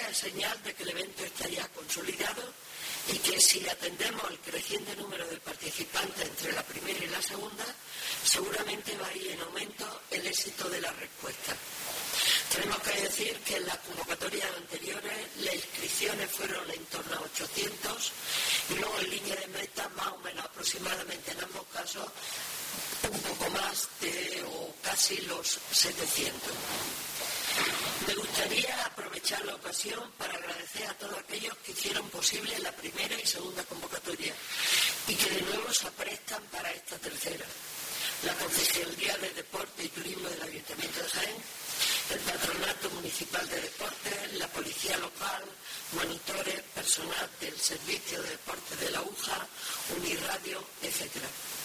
victoria es señal de que el evento está ya consolidado y que si atendemos al creciente número de participantes entre la primera y la segunda, seguramente va a ir en aumento el éxito de la respuesta. Tenemos que decir que en las convocatorias anteriores las inscripciones fueron en torno a 800 y luego en línea de meta más o menos aproximadamente en ambos casos un poco más de o casi los 700. Me gustaría aprovechar la ocasión para agradecer a todos aquellos que hicieron posible la primera y segunda convocatoria y que de nuevo se prestan para esta tercera. La Consejería de Deporte y Turismo del Ayuntamiento de Jaén, el Patronato Municipal de Deportes, la Policía Local, monitores, personal del Servicio de Deportes de la UJA, Unirradio, etc.